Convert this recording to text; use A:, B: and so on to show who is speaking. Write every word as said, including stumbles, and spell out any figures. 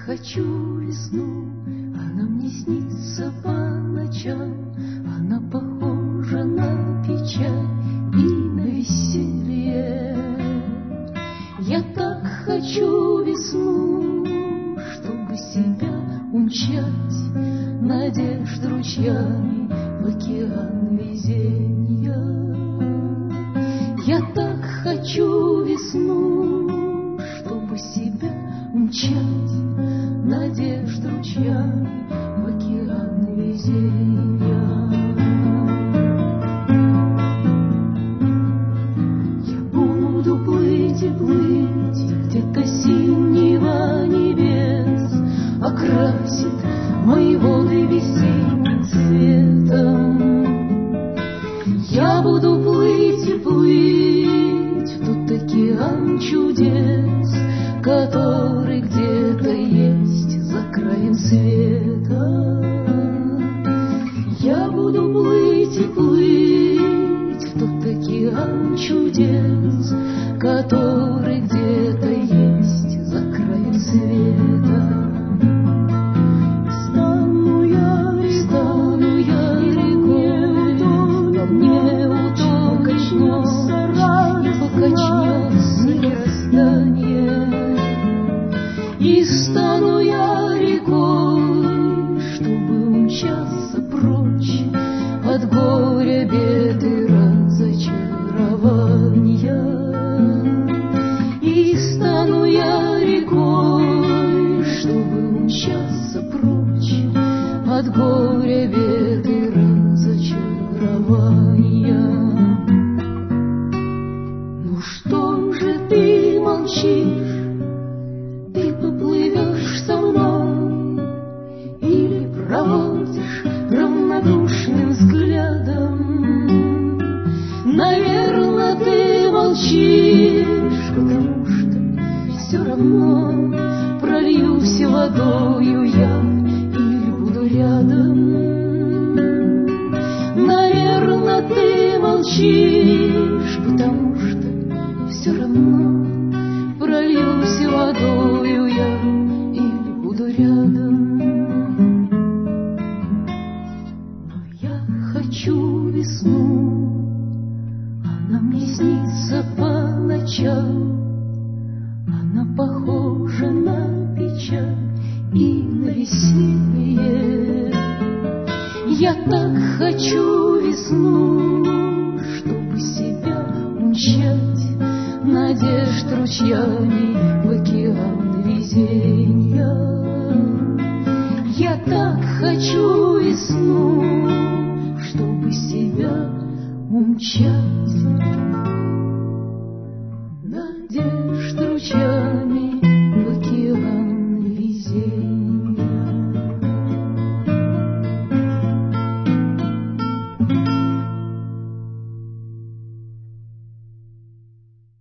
A: хочу весну, она мне снится по ночам, она похожа на печаль и на веселье. Я так хочу весну, чтобы себя умчать, надежд ручьями в океан везенья. Я так хочу весну, чтобы себя умчать, надежд ручьями в океан везенья. Я буду плыть и плыть, где-то синего небес окрасит мои воды весенним цветом. Я буду плыть и плыть в тот океан чудес, который где-то есть за краем света. Я буду плыть и плыть в тот океан чудес, который где-то есть за краем света. Стану я, стану я рекой, по мне удобно качнется радость, покачнется мироздание. И стану я рекой, чтобы умчаться прочь от горя, бед и разочарования. И стану я рекой, чтобы умчаться прочь от горя, бед и разочарования. Ну что же ты молчишь? Ты поплывешь со мной или проводишь равнодушным взглядом? Наверное, ты молчишь, потому что все равно прольюсь водою я или буду рядом. Наверное, ты молчишь, потому что все равно прольюсь водою я или буду рядом. Но я хочу весну, она мне снится по ночам, она похожа на печаль и на веселье. Я так хочу весну, чтобы себя умчать, надежд ручьями в океан везенья. Я так хочу весну, чтобы себя умчать,